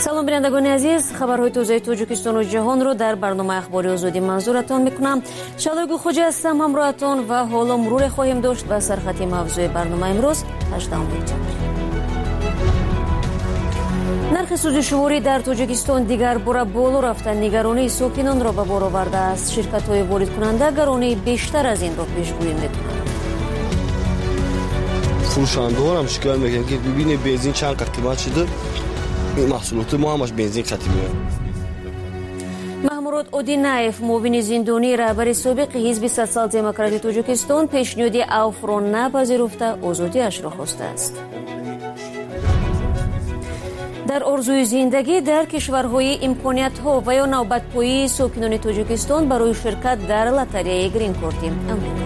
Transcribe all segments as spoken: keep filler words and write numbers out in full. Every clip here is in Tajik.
салом бинандагони азиз, хабарҳои тозаи Тоҷикистону ҷаҳонро дар барномаи ахбори озодӣ манзуратон мекунам. Шалои Гулхоҷа ҳастам, ҳамроҳатон ва ҳоло муруре хоҳем дошт ба сархати мавзӯи барнома имрӯз ҳаштум октябр. нархи сӯзишворӣ дар Тоҷикистон дигар бора боло рафта нигаронии сокинонро ба бор овардааст. Ширкатҳои воридкунанда гаронии бештар аз инро пешгӯӣ мекунанд. фурӯшандагонам шикоят мекунанд ки бибинед бензин чанд қад қимат шуда, ин маҳсулоти мо ҳамаш бензин қатӣ меояд. Маҳмурод Одинаев, муовини зиндонии раҳбари собиқи ҳизби социал-демократии Тоҷикистон, пешниҳоди Авфро напазируфта озодиашро хостааст. дар орзуи зиндагӣ дар кишварҳои имкониятҳо ва ё навбатпоии сокинони Тоҷикистон барои ширкат дар лотареяи грин-корти Амрико.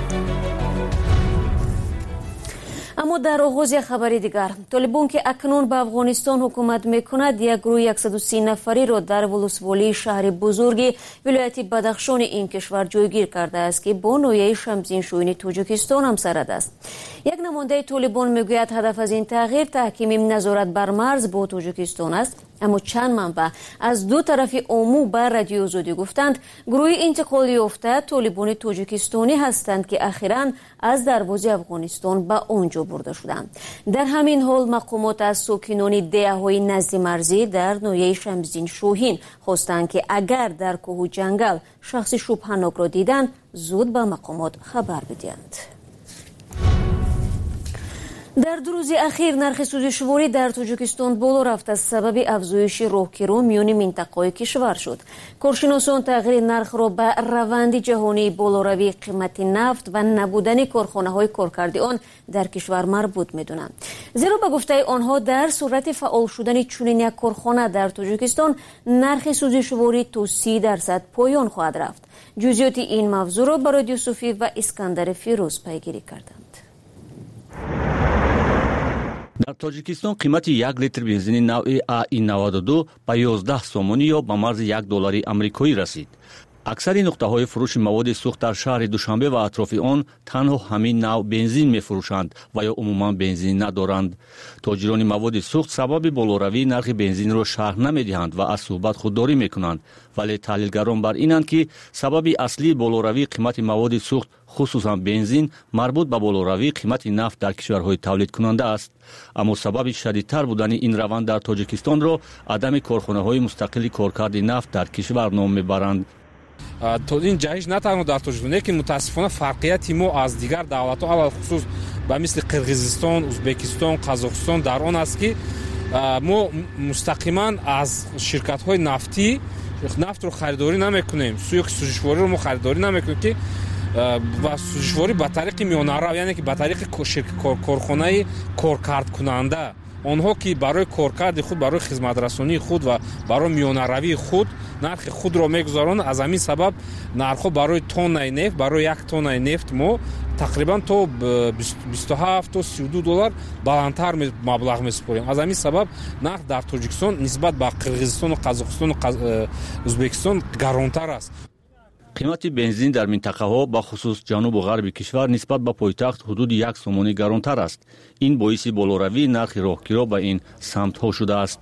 аммо дар оғози хабари дигар, Толибон ки акнун ба Афғонистон ҳукумат мекунад, як гурӯҳи яксаду си нафариро дар вулусволии шаҳри бузурги вилояти Бадахшони ин кишвар ҷойгир кардааст, ки бо ноҳияи Шамсиншӯини Тоҷикистон ҳамсарад аст. як намояндаи Толибон мегӯяд, ҳадаф аз ин тағйир таҳкими назорат бар марз бо Тоҷикистон аст. аммо чанд манбаъ аз ду тарафи ому ба Радиои Озодӣ гуфтанд, гурӯҳи интиқолӣ ёфта Толибони тоҷикистонӣ ҳастанд, ки ахиран аз дарвози Афғонистон ба он ҷо бурда шуданд. дар ҳамин ҳол мақомот аз сокинони деҳаҳои назди марзӣ дар ноҳияи Шамсиншӯҳин хостанд, ки агар дар кӯҳу ҷангал шахси шубҳанокро диданд, зуд ба мақомот хабар бидиҳанд. дар ду рӯзи ахир нархи сӯзишворӣ дар Тоҷикистон боло рафта сабаби афзоиши роҳгирӣ миёни минтақаҳои кишвар шуд. Коршиносон тағйири нархро ба раванди ҷаҳонии болоравии қимати нафт ва набудани корхонаҳои коркарди он дар кишвар марбут медонанд. зеро ба гуфтаи онҳо дар сурати фаъол шудани чунин як корхона дар Тоҷикистон нархи сӯзишворӣ то си дарсад поён хоҳад рафт. ҷузъиёти ин мавзӯъро Бароди Юсуфӣ ва Искандари Фирӯз пайгирӣ карданд. дар Тоҷикистон қимати як литр бензини навъи А И навад и ду ба ёздаҳ сомонӣ ё ба марзи як доллари амрикоӣ расид. аксари нуқтаҳои фурӯши маводи сӯхт дар шаҳри Душанбе ва атрофи он танҳо ҳамин навъ бензин мефурӯшанд ва ё умуман бензин надоранд. тоҷирони маводи сӯхт сабаби болоравии нархи бензинро шарҳ намедиҳанд ва аз суҳбат худдорӣ мекунанд, вале таҳлилгарон бар инанд, ки сабаби аслии болоравии қимати маводи сӯхт хусусан бензин марбут ба болоравии қимати нафт дар кишварҳои тавлидкунанда аст. аммо сабаби шадидтар будани ин раванд дар Тоҷикистонро адами корхонаҳои мустақили коркарди нафт дар кишвар ном мебаранд. то ин ҷаҳиш на танҳо дар Тоҷикистон, лекин мутаассифона фарқияти мо аз дигар давлатҳо алал хусус ба мисли Қирғизистон, Узбекистон, Қазоқистон дар он аст, ки мо мустақиман аз ширкатҳои нафтӣ нафтро харидорӣ намекунем, суёки сӯзишвориро мо харидорӣ намекунем, ки ва сӯзишворӣ ба тариқи миёнарав, яъне ки ба тариқи корхонаи коркардкунанда, онҳо ки барои коркарди худ, барои хизматрасонии худ ва барои миёнаравии худ нархи худро мегузаронанд. аз ҳамин сабаб нархҳо барои тоннаи нефт, барои як тоннаи нефт мо тақрибан то бисту ҳафт то си ду доллар баландтар маблағ месупорем. аз ҳамин сабаб нарх дар Тоҷикистон нисбат ба Қирғизистону Қазоқистону Узбекистон гаронтар аст. қимати бензин дар минтақаҳо ба хусус ҷанубу ғарби кишвар нисбат ба пойтахт ҳудуди як сомонӣ гаронтар аст. ин боиси болоравии нархи роҳгиро ба ин самтҳо шудааст.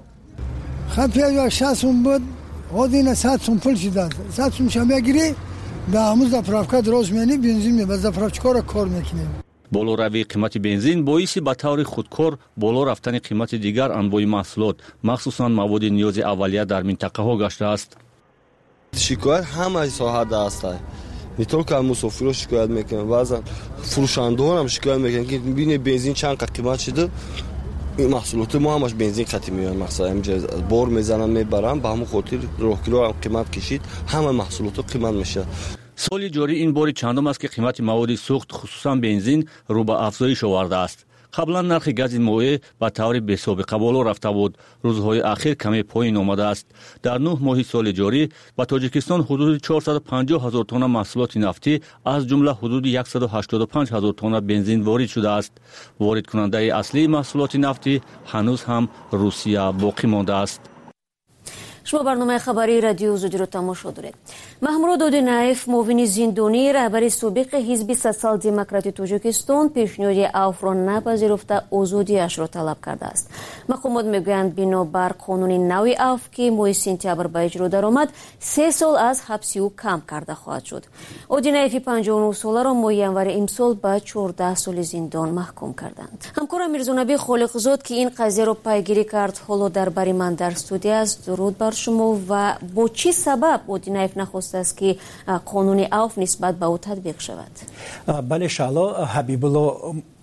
хапя шаст сум буд, ҳодина сад сум пул шудааст. сад сум ша мегирӣ, ба ҳамун заправка дроз мени бензин ме ба заправчикора кор мекунем. болоравии қимати бензин боиси ба таври худкор боло рафтани қимати дигар анбои маҳсулот, махсусан маводи ниёзи аввалия дар минтақаҳо гаштааст. шикоят ҳамаи соҳада аст. не только мусофиро шикоят мекунанд, баъзан фурӯшандагонам шикоят мекунанд, ки бибинед бензин чанд қад қимат шуда, ин маҳсулоти мо ҳамаш бензин қатӣ меояд. мақсад ҳамҷа бор мезанам мебарам, ба ҳамон хотир роҳгиро ҳам қимат кишид, ҳама маҳсулото қимат мешавад. соли ҷорӣ ин бори чандум аст, ки қимати маводи сӯхт хусусан бензин рӯ ба афзоиш овардааст. қаблан нархи гази моеъ ба таври бесобиқа боло рафта буд, рӯзҳои ахир каме поин омадааст. дар нӯҳ моҳи соли ҷорӣ ба Тоҷикистон ҳудуди чорсаду панҷоҳ ҳазор тонна маҳсулоти нафтӣ, аз ҷумла ҳудуди яксаду ҳаштоду панҷ ҳазор тонна бензин ворид шудааст. воридкунандаи аслии маҳсулоти нафтӣ ҳанӯз ҳам Русия боқӣ мондааст. شما برنامه خبری رادیو زودی رو تماشا دارید. محمود اودینایف معاون زندانی رهبر سابق حزب سوسیال دموکراتی تاجیکستان پیشنهاد عفو را نپذیرفته آزادی‌اش را طلب کرده است. مقامات میگویند بنابر قانون نو عفو که ماه سپتامبر به اجرا درآمد سه سال از حبس او کم کرده خواهد شد. اودینایف پنجاه و نه ساله را ماه ینور امسال به چهارده سال زندان محکوم کردند. همکارم میرزانبی خالقزاد که این قضیه را پیگیری کرد حالا در بری من در استودیو است. درود بر شما. و با چه سبب اودینایف نخواسته است که قانون عفو نسبت به او تطبیق شود؟ بله شالا حبیب الله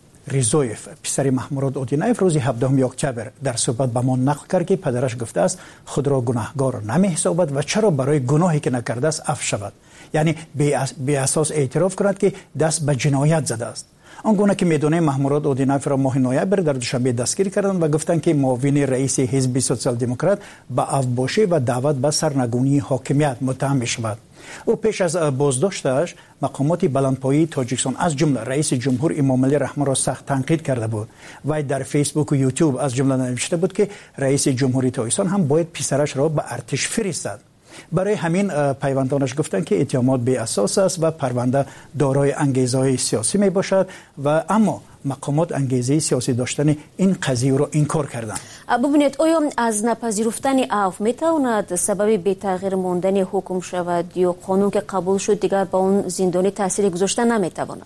ریزویف پسر محمود اودینایف روز هفدهم اکتبر در صحبت به ما نقل کرد که پدرش گفته است خود را گناهکار نمی‌حسابد و چرا برای گناهی که نکرده است عفو شود، یعنی بی اساس اعتراف کند که دست به جنایت زده است. آنگونه که میدونه محمود اودینایف را ماه نوامبر در دوشنبه دستگیر کردند و گفتند که معاون رئیس حزب سوسیال دموکرات به عفوباشی و دعوت به سرنگونی حاکمیت متهم می‌شود. او پیش از بازداشتش مقامات بلندپایه تاجیکستان از جمله رئیس جمهور امامعلی رحمان را سخت تنقید کرده بود و در فیسبوک و یوتیوب از جمله نوشته بود که رئیس جمهوری تاجیکستان هم باید پسرش را به ارتش فرستد. برای همین پیوندانش گفتند که اتهامات بی اساس است و پرونده دارای انگیزه‌های سیاسی می باشد و اما مقامات انگیزه سیاسی داشتن این قضیه را انکار کردند. ببینید آیا از نپذیرفتن عفو میتواند سبب به تغییر ماندن حکم شود یا قانون که قبول شد دیگر با اون زندانی تاثیر گذاشته نمیتواند؟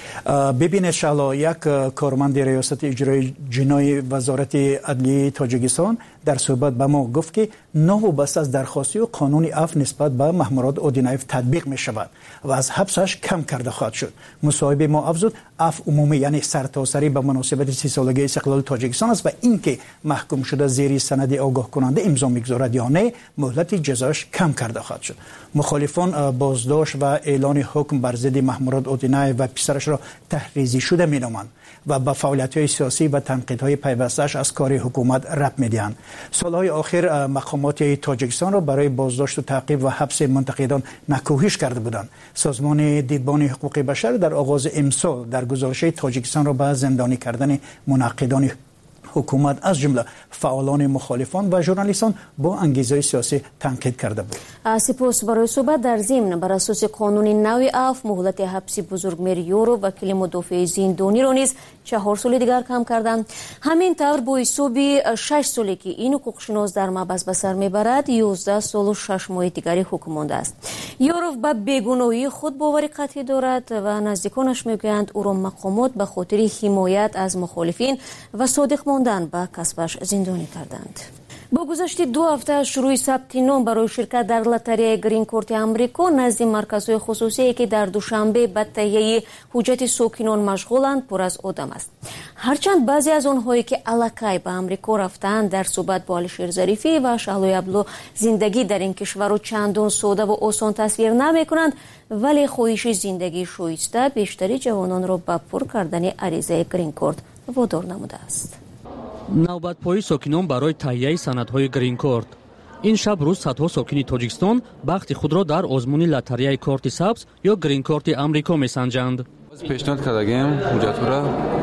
ببینید شالا یک کارمند ریاست اجرایی جنایی وزارت عدلیه تاجیکستان در صحبت به ما گفت که نوابسته از درخواستی و قانون عفو نسبت به محمود اودینایف تطبیق می شود و از حبسش کم کرده خواهد شد. مصاحبه ما افزود عفو عمومی یعنی سرتاسری به مناسبت سی سالگی استقلال تاجیکستان است و اینکه محکوم شده زیر سند آگاه کننده امضا میگذارد یا نه مهلت جزاش کم کرده خواهد شد. مخالفان بازداشت و اعلان حکم بر ضد محمود اودینایف و پسرش را تحریزی شده مینامند و با فعالیت‌های سیاسی و تنقیدهای پیوسته‌اش از کار حکومت رد می‌دهند. سالهای آخر مقامات تاجیکستان را برای بازداشت و تعقیب و حبس منتقدان نکوهش کرده بودند. سازمان دیدبان حقوق بشر در آغاز امسال در گزارش تاجیکستان را به زندانی کردن منقدان حکومت از جمله فعالان مخالفان و ژورنالیستان با انگیزه سیاسی تنقید کرده بود. سپاس برای صحبت. در ضمن بر اساس قانون نو عفو مهلت حبس بزرگمیر یورو وکیل مدافع زندانی را نیز چهار سال دیگر کم کردند. همین طور با حساب شش سالی که این حقوقشناس در محبس به سر میبرد یازده سال و شش ماه دیگری حکم مانده است. یورو به بیگناهی خود باور قطعی دارد و نزدیکانش میگویند او را مقامات به خاطر حمایت از مخالفین و صادق ماندن به کسبش زندانی کردند. با گذشت دو هفته شروع ثبت نام برای شرکت در لاتاری گرین کارت آمریکا نزد مرکزهای خصوصی که در دوشنبه به تهیه حجت ساکنان مشغولند پر از آدم است. هرچند بعضی از آنهایی که الکی به آمریکا رفتند در صحبت با علیشیر ظریفی و شهلای ابلو زندگی در این کشور را چندان ساده و آسان تصویر نمی کنند، ولی خواهش زندگی شایسته بیشتری جوانان را به پر کردن عریضه گرین کارت وادار نموده است. навбатпои сокинон барои таҳияи санадҳои грин корт. ин шаб рӯз садҳо сокини тоҷикистон бахти худро дар озмуни лотареяи корти сабз ё грин корти амрико месанҷанд. пешниҳод кардагем ҳуҷҷатро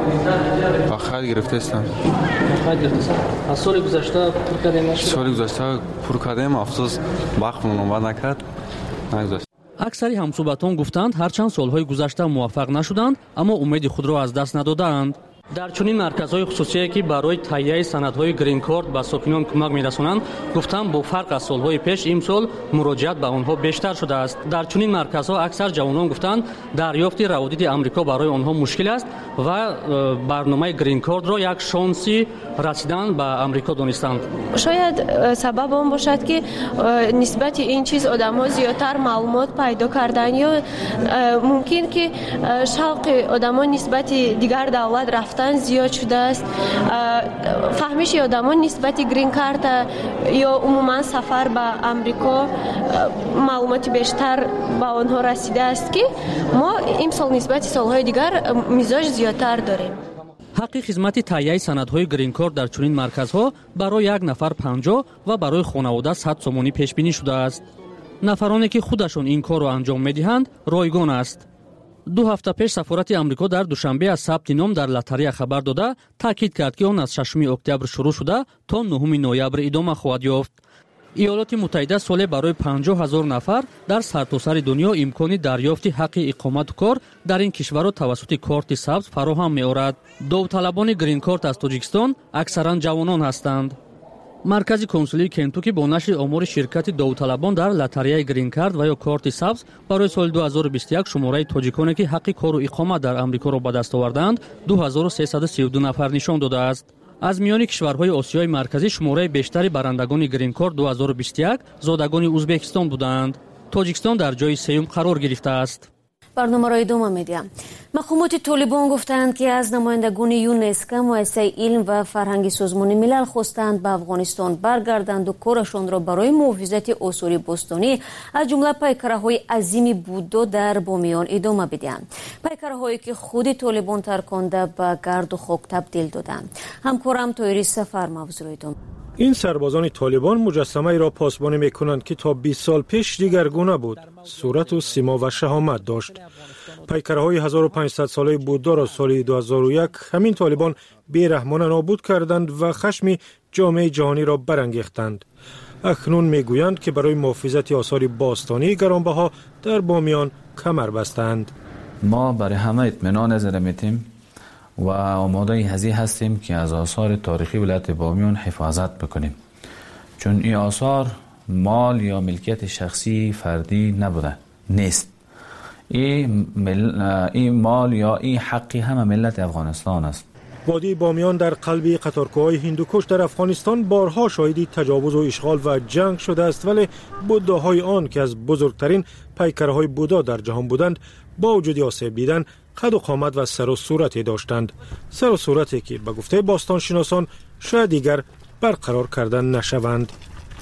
ба хайр гирифтаистам. аз соли гузашта пур кардем? соли гузашта пур кардем, афсӯс вақтмон омад накард, нагузашт. аксари ҳамсуҳбатон гуфтанд ҳарчанд солҳои гузашта муваффақ нашуданд, аммо умеди худро аз даст надодаанд. дар чунин марказҳои хусусие ки барои таҳияи санадҳои грин корт ба сокинон кӯмак мерасонанд гуфтанд бо фарқ аз солҳои пеш имсол муроҷиат ба онҳо бештар шудааст. дар чунин марказҳо аксар ҷавонон гуфтанд дарёфти раводиди амрико барои онҳо мушкил аст ва барномаи грин кортро як шонси расидан ба амрико донистанд. шояд сабаб он бошад ки нисбати ин чиз одамҳо зиёдтар маълумот пайдо кардан ё мумкин ки шавқи одамҳо нисбати дигар давлат рафтан زیاد شده است. فهمیش آدمان نسبت گرین کارت یا عموما سفر به امریکا معلومات بیشتر به آنها رسیده است که ما امسال نسبت سالهای دیگر مزاج زیادتر داریم. ҳаққи хизмати таҳияи санадҳои грин корт дар чунин марказҳо барои як нафар панҷоҳ ва барои хонавода сад сомонӣ пешбинӣ шудааст. нафароне ки худашон ин корро анҷом медиҳанд ройгон аст. ду ҳафта пеш сафорати амрико дар душанбе аз сабти ном дар лотарея хабар дода таъкид кард ки он аз шашуми октябр шурӯъ шуда то нӯҳуми ноябр идома хоҳад ёфт. ایالات متحده ساله برای پنجاه هزار نفر در سرتاسر دنیا امکان دریافت حق اقامت و کار در این کشورها توسط کارت سبز فراهم می‌آورد. داوطلبان گرین کارت از تاجیکستان اکثرا جوانان هستند. مرکز کنسولی کنتوکی با نشر آمار شرکت داوطلبان در لاتاری گرین کارت و یا کارت سبز برای سال دو هزار و بیست و یک شماره تاجیکانی که حق کار و اقامت در آمریکا را به دست آوردند دو هزار و سیصد و سی و دو نفر نشان داده است. از میان کشورهای آسیای مرکزی شماره بیشتری برندگان گرین کارت دو هزار و بیست و یک زادگان ازبکستان بودند. تاجیکستان در جای سوم قرار گرفته است. برنامه را ادامه میدیم. مقامات طالبان گفتند که از نمایندگان یونسکو مؤسسه علم و فرهنگ سازمان ملل خواستند به افغانستان برگردند و کارشان را برای محافظت آثار باستانی از جمله پیکره‌های عظیم بودا در بامیان ادامه بدهند. پیکره‌هایی که خود طالبان ترکانده به گرد و خاک تبدیل دادند. همکارم طاهری سفر موضوع را ادامه. این سربازان طالبان مجسمه را پاسبانی میکنند که تا بیست سال پیش دیگرگونه بود. صورت و سیما و شهامت داشت. پیکرهای هزار و پانصد ساله بودا را سال دو هزار و یک همین طالبان بیرحمانه نابود کردند و خشم جامعه جهانی را برانگیختند. اکنون میگویند که برای محافظت آثار باستانی گرانبها در بامیان کمر بستند. ما برای همه اطمینان نظر میتیم و آماده هزی هستیم که از آثار تاریخی ولایت بامیان حفاظت بکنیم، چون این آثار مال یا ملکیت شخصی فردی نبوده نیست. این, مل... این مال یا این حقی همه ملت افغانستان است. وادی بامیان در قلب قطارکوهای هندوکش در افغانستان بارها شاهدی تجاوز و اشغال و جنگ شده است، ولی بوداهای آن که از بزرگترین پیکرهای بودا در جهان بودند با وجود آسیب دیدن قد و قامت و سر و صورتی داشتند، سر و صورتی که به گفته باستانشناسان شاید دیگر برقرار کردن نشوند.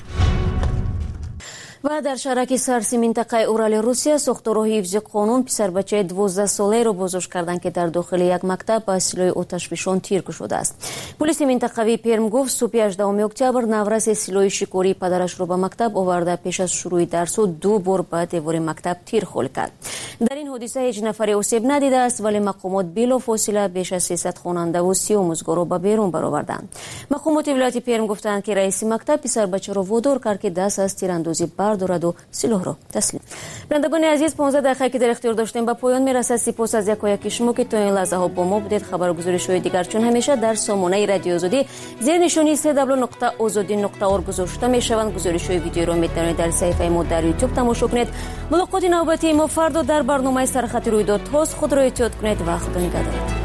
و در شرک سرسی منطقه اورال روسیه ساختارهای حفظ قانون پسر بچه دوازده ساله را بازداشت کردند که در داخل یک مکتب با سلاح آتشفشان تیر شده است. پلیس منطقوی پرم گفت صبح هجدهم اکتبر نورس سلاح شکاری پدرش را به مکتب آورده پیش از شروع درس و دو بار به دیوار مکتب تیر خل کرد. در این حادثه هیچ نفر آسیب ندیده است، ولی مقامات بلافاصله بیش از سیصد خواننده و سی آموزگار را به بیرون برآوردند. مقامات ولایت پرم گفتند که رئیس مکتب پسر بچه را وادار کرد که دست از تیراندازی بردارد و سلاح را تسلیم. بینندگان عزیز، پانزده دقیقه که در اختیار داشتیم به پایان میرسد. سپاس از یکایک شما که تا این لحظه ها با ما بودید. خبرگزاری‌های دیگر چون همیشه در سامانه رادیو آزادی زیر نشانی سه دبلیو نقطه آزادی نقطه اورگ گذاشته میشوند. گزارش‌های ویدیو را میتوانید در صفحه ما در یوتیوب تماشا کنید. ملاقات نوبتی ما فردا در برنامه سرخط رویدادهاست. خود را احتیاط کنید و خدا نگهدار.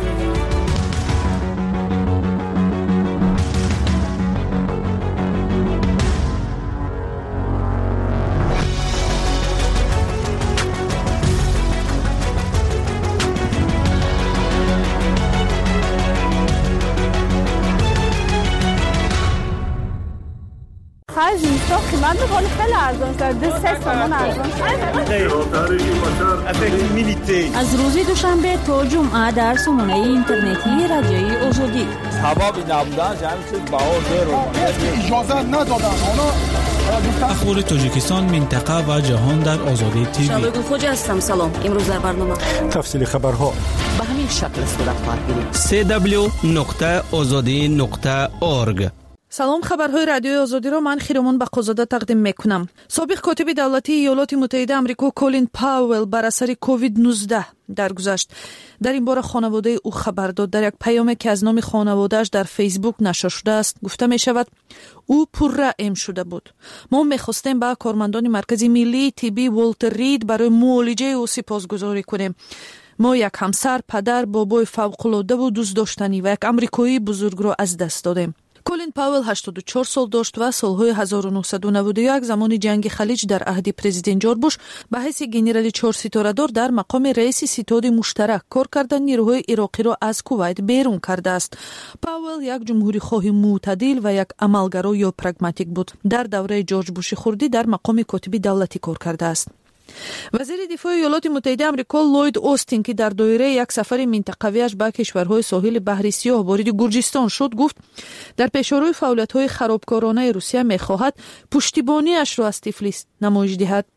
خرج نیست، قیمت بخوری خیلی ارزان شده، سه تومان ارزان شده. از روز دوشنبه تا جمعه در سامانه اینترنتی رادیوی آزادی. سبب نبودن جمعی چیز بها زیر اجازه ندادن. اخبار تاجیکستان، منطقه و جهان در آزادی تیوی. شبگون خوجه هستم. سلام. امروز در برنامه تفصیل خبرها به همین شکل صورت خواهد گرفت. سه دبلیو نقطه آزادی نقطه اورگ. سلام، خبرهای رادیوی آزادی را من خیرمان بقازاده تقدیم میکنم. سابق کاتب دولتی ایالات متحده آمریکا کولین پاول بر اثر کووید نوزده درگذشت. در این باره خانواده او خبر داد. در یک پیامی که از نام خانواده‌اش در فیسبوک نشر شده است گفته می شود او پررحم شده بود. ما می‌خواستیم با کارمندان مرکز ملی طبی والتر رید برای معالجه او سپاسگزاری کنیم. ما یک همسر، پدر، بابای فوق‌العاده و دوست داشتنی و یک آمریکایی بزرگ را از دست دادیم. کولین پاول هشتاد و چهار سال داشت و سالهای هزار و نهصد و نود و یک زمان جنگ خلیج در عهد پرزیدنت جورج بوش به حیث گنرال چهار ستاره دار در مقام رئیس ستاد مشترک کار کردن نیروهای عراقی را از کویت بیرون کرده است. پاول یک جمهوری خواه معتدل و یک عملگرا یا پراگماتیک بود. در دوره جورج بوش خردی در مقام کاتب دولتی کار کرده است. وزیر دفاع ایالات متحده آمریکا لوید اوستین که در دایره یک سفر منطقویش به کشورهای ساحل بحر سیاه وارد گرجستان شد گفت در پیشروی فعالیت‌های خرابکارانه روسیه می‌خواهد پشتیبانی‌اش را از تفلیس نمایش دهد.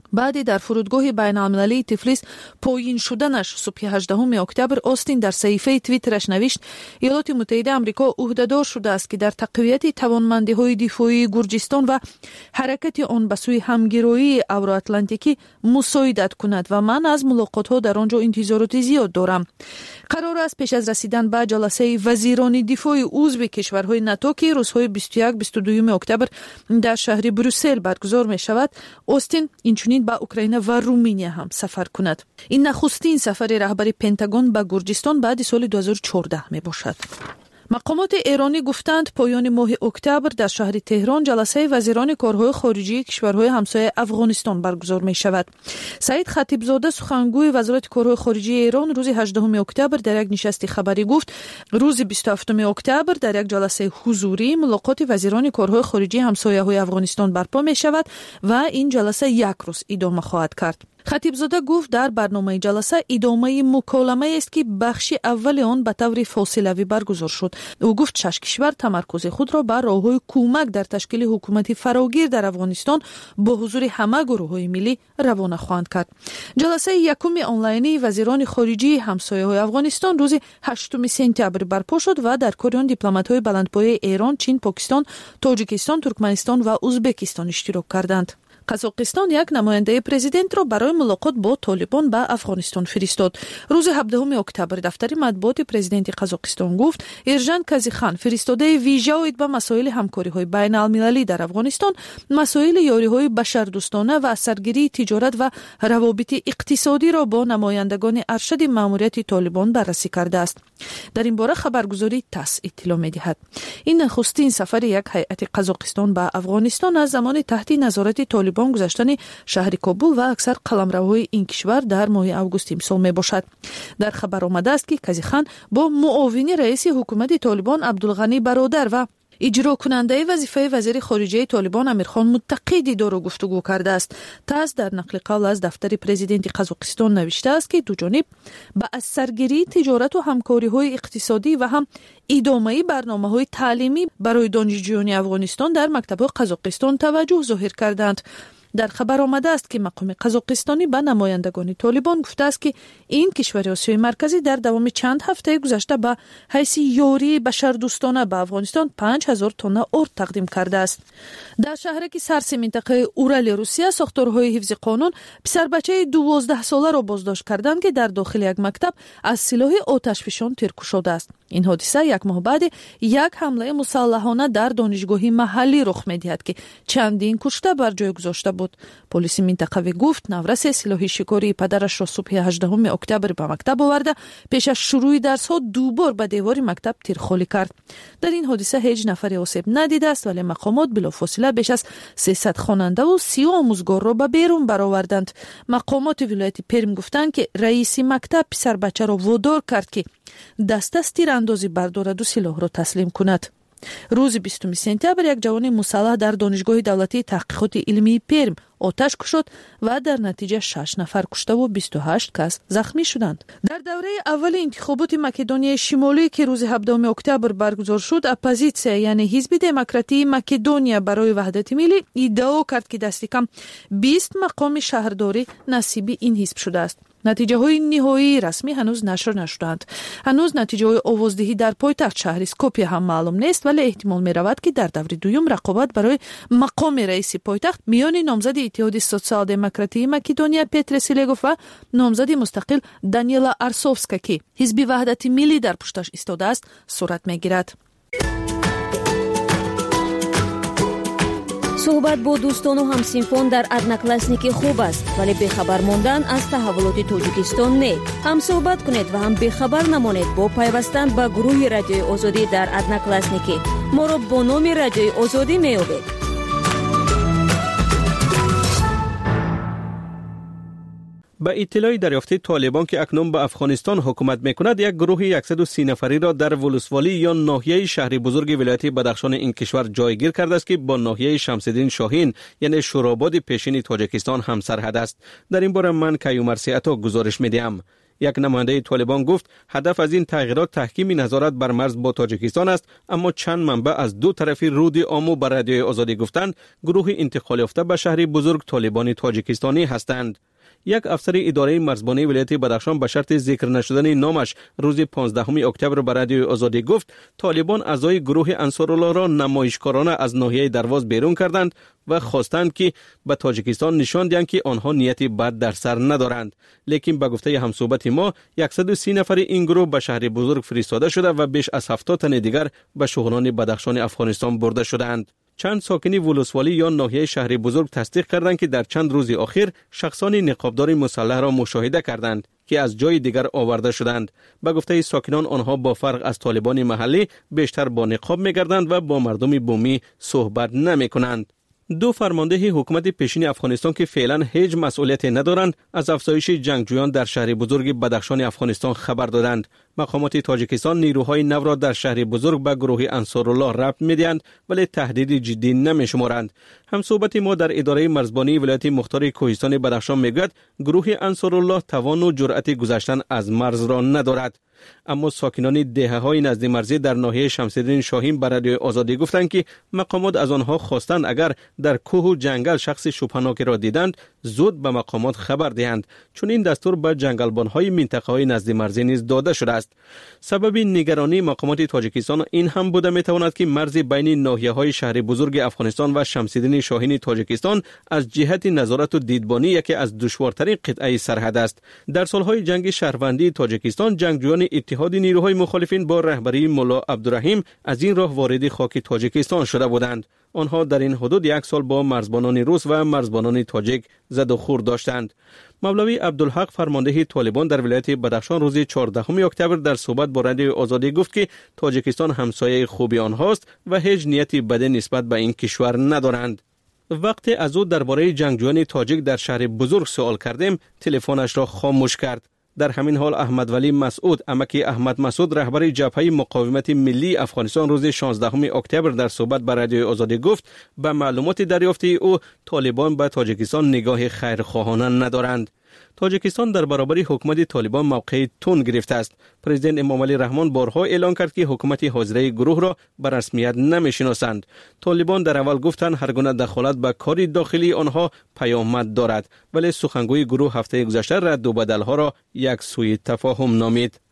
بعد در فرودگاه بین المللی تفلیس پایین شدنش صبح هجدهم اکتبر، استین در صحیفه توییترش نوشت ایالات متحده آمریکا عهدهدار شده است که در تقویت توانمندی‌های دفاعی گرجستان و حرکت آن به سوی همگرایی اوراتلانتیکی مساعدت کند و من از ملاقات‌ها در آنجا انتظارات زیاد دارم. قرار است پیش از رسیدن به جلسه وزیران دفاع عضو کشورهای ناتو که روزهای بیست و یک بیست و دو اکتبر در شهر بروسل برگزار می شود، استین اینچنین به اوکراین و رومانیا هم سفر کند. این نخستین سفر رهبر پنتاگون به گرجستان بعد سال دو هزار و چهارده می باشد. مقامات ایرانی گفتند پایان ماه اکتبر در شهر تهران جلسه وزیران کارهای خارجی کشورهای همسایه افغانستان برگزار می شود. سعید خطیبزاده سخنگوی وزارت کارهای خارجی ایران روز هجدهم اکتبر در یک نشست خبری گفت روز بیست و هفتم اکتبر در یک جلسه حضوری ملاقات وزیران کارهای خارجی همسایه های افغانستان برپا می شود و این جلسه یک روز ادامه خواهد کرد. خطیبزاده گفت در برنامه جلسه ادامه مکالمه است که بخش اول آن به طور فاصله‌ای برگزار شد. او گفت شش کشور تمرکز خود را بر راه‌های کمک در تشکیل حکومت فراگیر در افغانستان با حضور همه گروه‌های ملی روانه خواهند کرد. جلسه یکم آنلاینی وزیران خارجی همسایه‌های افغانستان روز هشتم سپتامبر برپا شد و در کار آن دیپلمات‌های بلندپایه ایران، چین، پاکستان، تاجیکستان، ترکمنستان و ازبکستان اشتراک کردند. قزاقستان یک نماینده پرزیدنت را برای ملاقات با طالبان به افغانستان فرستاد. روز هفدهم اکتبر دفتر مطبوعات پرزیدنت قزاقستان گفت ارژان کازیخان فرستاده ویژه به مسائل همکاری‌های بین المللی در افغانستان، مسائل یاری‌های بشردوستانه و اثرگیری تجارت و روابط اقتصادی را با نمایندگان ارشد ماموریت طالبان بررسی کرده است. در این باره خبرگزاری تاس اطلاع می‌دهد. این نخستین سفر یک هیئت قزاقستان به افغانستان از زمان تحت نظارت طالبان گذشتن شهر کابل و اکثر قلمروهای این کشور در ماه اوگوست امسال می باشد. در خبر آمده است که کازیخان با معاون رئیس حکومت طالبان عبدالغنی برادر و اجرا کننده وظیفه وزیر خارجه طالبان امیرخان متقی دیدار و گفتگو کرده است. تاس در نقل قول از دفتر پرزیدنت قزاقستان نوشته است که دو جانب به اثرگیری تجارت و همکاری‌های اقتصادی و هم ادامه برنامه‌های تعلیمی برای دانشجویان افغانستان در مکتب‌های قزاقستان توجه ظاهر کردند. در خبر آمده است که مقام قزاقستانی به نمایندگان طالبان گفته است که این کشور آسیای مرکزی در دوام چند هفته گذشته به حیث یاری بشردوستانه به افغانستان پنج هزار تن ارد تقدیم کرده است. در شهرک سرسی منطقه اورال روسیه ساختارهای حفظ قانون پسر بچه دوازده ساله را بازداشت کردند که در داخل یک مکتب از سلاح آتشفشان تیرکو شده است. این حادثه یک ماه بعد یک حمله مسلحانه در دانشگاهی محلی رخ می‌دهد که چندین کشته بر جای گذاشته بود. پلیس منطقه گفت نورس سلاح شکاری پدرش را صبح هجدهم اکتبر به مکتب آورده پیش از شروع درس‌ها دوبار به دیوار مکتب تیرخوری کرد. در این حادثه هیچ نفر آسیب ندیده است ولی مقامات بلافاصله بیش از سیصد خواننده و سی آموزگار را به بیرون برآوردند. مقامات ولایت پرم گفتند که رئیس مکتب پسر بچه را وادار کرد که دست از تیراندازی بردارد و سلاح را تسلیم کند. روز بیستم سپتامبر یک جوان مسلح در دانشگاه دولتی تحقیقات علمی پرم آتش کشید و در نتیجه شش نفر کشته و بیست و هشت کس زخمی شدند. در دوره اول انتخابات مکدونیای شمالی که روز هفدهم اکتبر برگزار شد، اپوزیسیا یعنی حزب دموکراتی مکدونیا برای وحدت ملی ادعا کرد که دست کم بیست مقام شهرداری نصیب این حزب شده است. نتیجه های نهایی رسمی هنوز نشر نشدند. هنوز نتیجه های آوازدهی در پایتخت شهر اسکوپیه هم معلوم نیست ولی احتمال می رود که در دور دوم رقابت برای مقام رئیس پایتخت میان نامزد اتحاد سوسیال دموکراتی مکدونیا پتر سیلگوف و نامزد مستقل دانیلا ارسوفسکا که حزب وحدت ملی در پشتش ایستاده است صورت می گیرد. صحبت با دوستان و همسینفان در ادناکلاسنیکی خوب است ولی بخبر ماندن از تحولات تاجیکستان نه. هم صحبت کنید و هم بخبر نمانید با پیوستن به گروه رادیوی آزادی در ادناکلاسنیکی. ما را با نام رادیوی آزادی میابید. به اطلاع دریافته طالبان که اکنون به افغانستان حکومت میکند، یک گروه صد و سی نفری را در ولسوالی یا ناحیه شهر بزرگ ولایت بدخشان این کشور جایگیر کرده است که با ناحیه شمس‌الدین شاهین یعنی شوراباد پیشین تاجیکستان هم سرحد است. در این باره من کیومرثی عطا گزارش میدهم. یک نماینده طالبان گفت هدف از این تغییرات تحکیم نظارت بر مرز با تاجیکستان است، اما چند منبع از دو طرفی رود آمو بر رادیوی آزادی گفتند گروه انتقال یافته به شهر بزرگ طالبان تاجیکستانی هستند. یک افسر اداره مرزبانی ولایت بدخشان به شرط ذکر نشدن نامش روز پانزدهم اکتبر به رادیوی آزادی گفت طالبان اعضای گروه انصارالله را نمایشکارانه از ناحیه درواز بیرون کردند و خواستند که به تاجیکستان نشان دهند که آنها نیتی بد در سر ندارند. لیکن به گفته همصحبت ما صد و سی نفر این گروه به شهر بزرگ فرستاده شده و بیش از هفتاد تن دیگر به شهران بدخشان افغانستان برده شدند. چند ساکنی ولسوالی یا ناحیه شهر بزرگ تصدیق کردند که در چند روز اخیر شخصان نقابدار مسلح را مشاهده کردند که از جای دیگر آورده شدند. به گفته ساکنان آنها با فرق از طالبان محلی بیشتر با نقاب می‌گردند و با مردم بومی صحبت نمی‌کنند. دو فرمانده حکومت پیشین افغانستان که فعلا هیچ مسئولیت ندارند از افزایش جنگجویان در شهر بزرگ بدخشان افغانستان خبر دادند. مقامات تاجیکستان نیروهای نو را در شهر بزرگ به گروه انصارالله ربط می‌دهند ولی تهدید جدی نمی‌شمارند. همصحبت ما در اداره مرزبانی ولایت مختار کوهستان بدخشان میگوید گروه انصارالله توان و جرأت گذشتن از مرز را ندارد. اما ساکنان دهه‌های نزد مرزی در ناحیه شمس‌الدین شاهین به رادیوی آزادی گفتند که مقامات از آنها خواستند اگر در کوه و جنگل شخص شبهناک را دیدند زود به مقامات خبر دهند، چون این دستور به جنگلبان‌های منطقه‌های نزد مرزی نیز داده شده است. سبب نگرانی مقامات تاجیکستان این هم بوده می‌تواند که مرز بین ناحیه‌های شهر بزرگ افغانستان و شمس‌الدین شاهین تاجیکستان از جهت نظارت و دیدبانی یکی از دشوارترین قطعه سرحد است. در سال‌های جنگ شهروندی تاجیکستان جنگجویان اتحاد نیروهای مخالفین با رهبری ملا عبدالرحیم از این راه وارد خاک تاجیکستان شده بودند. آنها در این حدود یک سال با مرزبانان روس و مرزبانان تاجیک زد و خورد داشتند. مولوی عبدالحق فرمانده طالبان در ولایت بدخشان روز چهاردهم اکتبر در صحبت با رادیوی آزادی گفت که تاجیکستان همسایه خوبی آنهاست و هیچ نیتی بدی نسبت به این کشور ندارند. وقتی از او درباره جنگجویان تاجیک در شهر بزرگ سوال کردیم تلفنش را خاموش کرد. در همین حال احمد ولی مسعود عمکی احمد مسعود رهبر جبهه مقاومت ملی افغانستان روز شانزدهم اکتبر در صحبت با رادیوی آزادی گفت به معلومات دریافتی او طالبان به تاجیکستان نگاه خیرخواهانه ندارند. تاجیکستان در برابر حکومت طالبان موقع تند گرفته است. پرزیدنت امام علی رحمان بارها اعلان کرد که حکومت حاضره گروه را به رسمیت نمیشناسند. طالبان در اول گفتند هر گونه دخالت به کار داخلی آنها پیامد دارد، ولی سخنگوی گروه هفته گذشته رد و بدلها را یک سوی تفاهم نامید.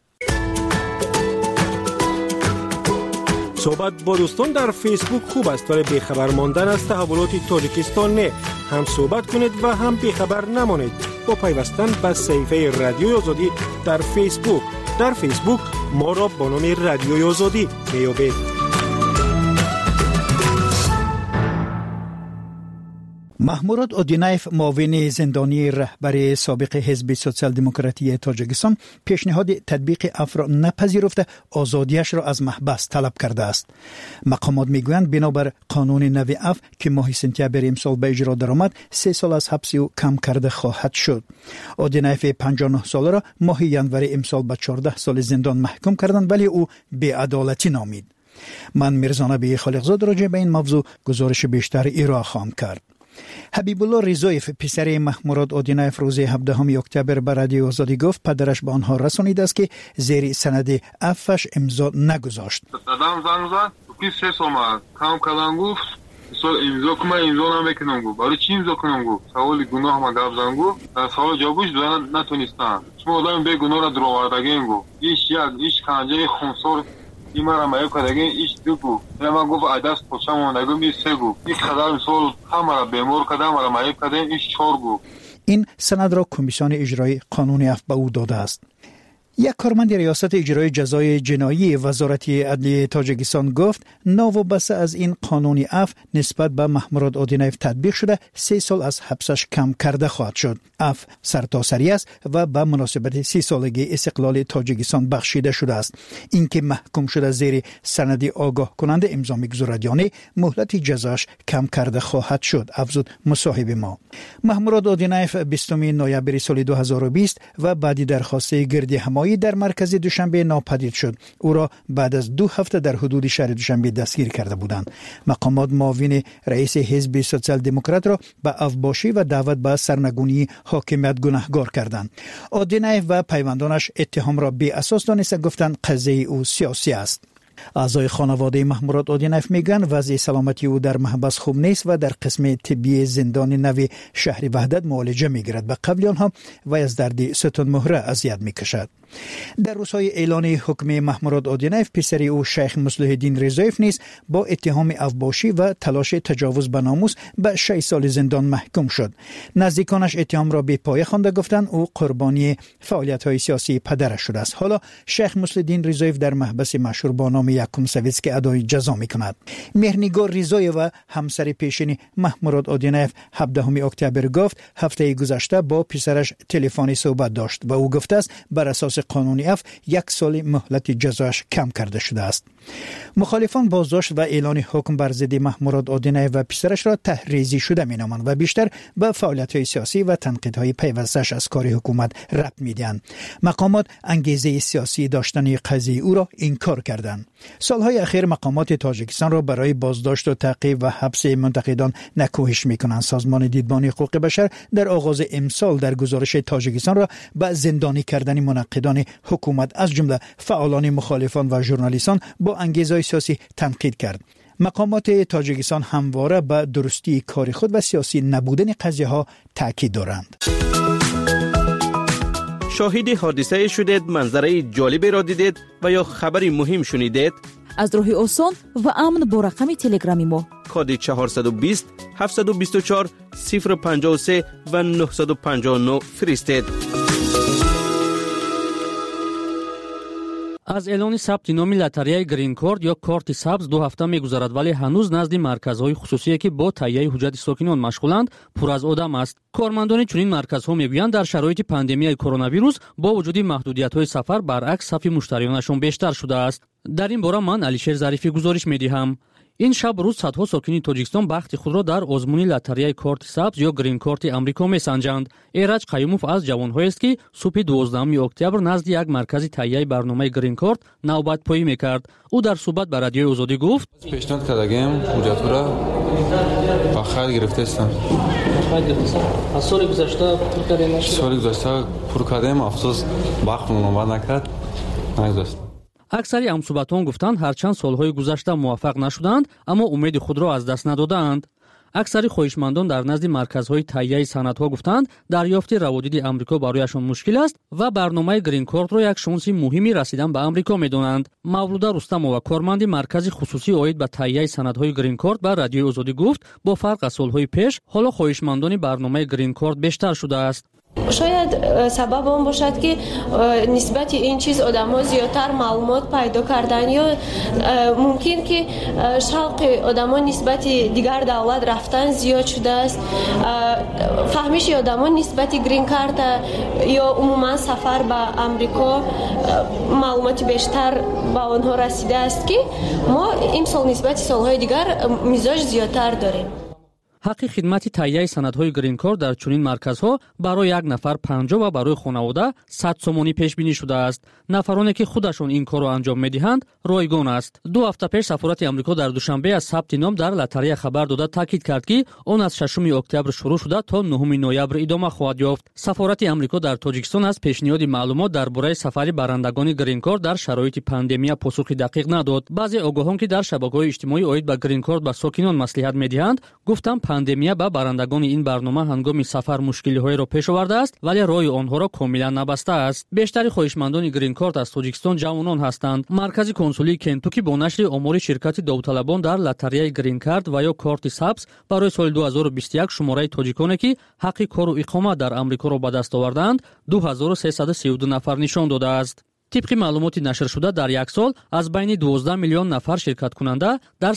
صحبت با دوستان در فیسبوک خوب است ولی بیخبر ماندن از تحولات تاجیکستان نه. هم صحبت کنید و هم بیخبر نمانید با پیوستن به صفحه رادیوی آزادی در فیسبوک. در فیسبوک ما را با نام رادیوی آزادی میابید. محمود اودینایف معاون زندانی رهبر سابق حزب سوسیال دموکراتی تاجیکستان پیشنهاد تطبیق عفو را نپذیرفته آزادیش را از محبس طلب کرده است. مقامات میگویند بنابر قانون نو عفو که ماه سپتامبر امسال به اجرا درآمد سه سال از حبس او کم کرده خواهد شد. اودینایف پنجاه و نه ساله را ماه ژانویه امسال به چهارده سال زندان محکوم کردند ولی او بی‌عدالتی نامید. من میرزا خالقزاد راجع به این موضوع گزارش بیشتر ارائه خواهم کرد. حبیب الله رضایف پسر محمود اودینایف روز هفدهم اکتبر به رادیو آزادی گفت پدرش به آنها رسانیده است که زیر سند عفوش امضا نگذاشت. دادم زنگ زد که سه سال کم کردن گفت سال امضا کنم امضا نمیکنم گفت برای چی امضا کنم گفت سوال گناه ما گفت زنگ گفت در سوال جوابش دادن نتونستن شما آدم به گناه را درآوردگی گفت ایش یک ایش کنجه خونسار این مرا مایه کردگی ایش دو گفت ما گفت عدس پوچم اوندگی می سه گفت این قدر سال همه را بیمار کرده مرا مایه کرده ایش چهار گفت. این سند را کمیسیون اجرایی قانون عفو به او داده است. یک کارمند ریاست اجرای جزای جنایی وزارت عدلیه تاجیکستان گفت ناوابسته از این قانون عفو نسبت به محمود اودینایف تطبیق شده سه سال از حبسش کم کرده خواهد شد. عفو سرتاسری است و به مناسبت سی سالگی استقلال تاجیکستان بخشیده شده است. اینکه محکوم شده زیر سند آگاه کننده امضا می‌گذارد یعنی مهلت جزاش کم کرده خواهد شد، افزود مصاحب ما. محمود اودینایف بیستم نوامبر سال دو هزار و بیست و بعدی درخواست گردی همایی جنایی در مرکز دوشنبه ناپدید شد. او را بعد از دو هفته در حدود شهر دوشنبه دستگیر کرده بودند. مقامات معاون رئیس حزب سوسیال دموکرات را به افباشی و دعوت به سرنگونی حاکمیت گناهکار کردند. اودینایف و پیوندانش اتهام را بی اساس دانسته گفتند قضیه او سیاسی است. اعضای خانواده محمود اودینایف میگن وضع سلامتی او در محبس خوب نیست و در قسم طبی زندان نو شهر وحدت معالجه میگیرد. به قبل آنها وی از درد ستون مهره اذیت میکشد. در روزهای اعلان حکم محمود اودینایف پسر او شیخ مصلح الدین رضایف نیز با اتهام افباشی و تلاش تجاوز به ناموس به شش سال زندان محکوم شد. نزدیکانش اتهام را بی‌پایه خوانده گفتند او قربانی فعالیت‌های سیاسی پدرش شده است. حالا شیخ مصلح الدین رضایف در محبس مشهور با نام یکم سویتسک ادای جزا می‌کند. مهرنگار رضایی و همسر پیشین محمود اودینایف هفدهم اکتبر گفت هفته گذشته با پسرش تلفنی صحبت داشت و او گفته است بر اساس قانونی اف یک سال مهلت جزاش کم کرده شده است. مخالفان بازداشت و اعلان حکم بر ضد محمود اودینایف و پسرش را تحریزی شده می‌نامند و بیشتر به فعالیت‌های سیاسی و تنقیدهای پیوستش از کار حکومت ربط می‌دهند. مقامات انگیزه سیاسی داشتن قضیه او را انکار کردند. سالهای اخیر مقامات تاجیکستان را برای بازداشت و تعقیب و حبس منتقدان نکوهش می‌کنند. سازمان دیدبان حقوق بشر در آغاز امسال در گزارش تاجیکستان را به زندانی کردن منتقدان حکومت از جمله فعالان مخالفان و ژورنالیستان با انگیزه‌های سیاسی تنقید کرد. مقامات تاجیکستان همواره به درستی کار خود و سیاسی نبودن قضیه‌ها تاکید دارند. شاهد حادثه شدید، منظره جالبی را دیدید و یا خبری مهم شنیدید؟ از راه آسان و امن با رقم تلگرامی ما کد چهارصد و بیست هفتصد و بیست و چهار صفر پنجاه و سه و نهصد و پنجاه و نه فرستید. از اعلان ثبت نام لاتاریای گرین کارت یا کارت سبز دو هفته می‌گذرد ولی هنوز نزد مرکزهای خصوصی که با تهیه حجت ساکنان مشغولند پر از آدم است. کارمندان چنین مرکزها میگویند در شرایط پاندمی کرونا ویروس با وجود محدودیت‌های سفر برعکس صف مشتریانشان بیشتر شده است. در این باره من علیشیر ظریفی گزارش می‌دهم. این شب روز صدها ساکنین تاجیکستان بخت خود را در آزمون لاتاریای کارت سبز یا گرین کارت امریکا می‌سنجند. ایرج قیوموف از جوان‌هایی است که صبح دوازدهم اکتبر نزد یک مرکز تهیه برنامه گرین کارت نوبت پایی می‌کرد. او در صحبت با رادیوی آزادی گفت: پیشنهاد کردم حجت را با خرید گرفته هستم. از سال گذشته پر کردیم نشد. سال گذشته پر کردیم افسوس وقت نوبت نکرد. نگذاشت. اکثری همصحبتان گفتند هرچند سالهای گذشته موفق نشدند اما امید خود را از دست ندادند. اکثری خواهشمندان در نزد مرکزهای تهیه سندها گفتند دریافت روادید امریکا برایشان مشکل است و برنامه گرین کارت را یک شانس مهمی رسیدن به امریکا می‌دانند. مولوده رستمова کارمند مرکز خصوصی عاید به تهیه سندهای گرین کارت به رادیوی آزادی گفت با فرق از سالهای پیش حالا خواهشمندان برنامه گرین کارت بیشتر شده است. شاید سبب اون باشد که نسبت این چیز آدم‌ها زیادتر معلومات پیدا کردن یا ممکن که شوق آدم‌ها نسبت دیگر دولت رفتن زیاد شده است. فهمیش آدم‌ها نسبت گرین کارت یا عموما سفر به امریکا معلومات بیشتر به آنها رسیده است که ما این سال نسبت سال‌های دیگر مزاج زیادتر داریم. حق خدمت تهیه سندهای گرین کارت در چنین مرکزها برای یک نفر پنجاه و برای خانواده صد سومانی پیش بینی شده است. نفرانی که خودشون این کار را انجام میدهند رایگان است. دو هفته پیش سفارت آمریکا در دوشنبه از ثبت نام در لاتاری خبر داده تاکید کرد که آن از ششم اکتبر شروع شده تا نهم نوامبر ادامه خواهد یافت. سفارت آمریکا در تاجیکستان از پیشنهاد معلومات درباره سفر برندگان گرین کارت در شرایط پاندمی پاسخی دقیق نداد. بعضی آگاهان که در شبکه‌های اجتماعی عاید به گرین کارت به ساکنان مصلحت میدهند گفتند پاندمی با برندگان این برنامه هنگام سفر مشکلی‌های را پیش آورده است ولی راه آنها را کاملا نبسته است. بیشتر خواهشمندان گرین کارت از تاجیکستان جوانان هستند. مرکز کنسولی کنتوکی با نشر آمار شرکت داوطلبان در لاتاریای گرین کارت و یا کارت سبز برای سال دو هزار و بیست و یک شماره تاجیکانی که حق کار و اقامت در آمریکا را به دست آوردند دو هزار و سیصد و سی و دو نفر نشان داده است. طبق معلومات نشر شده در یک سال از بین دوازده میلیون نفر شرکت کننده در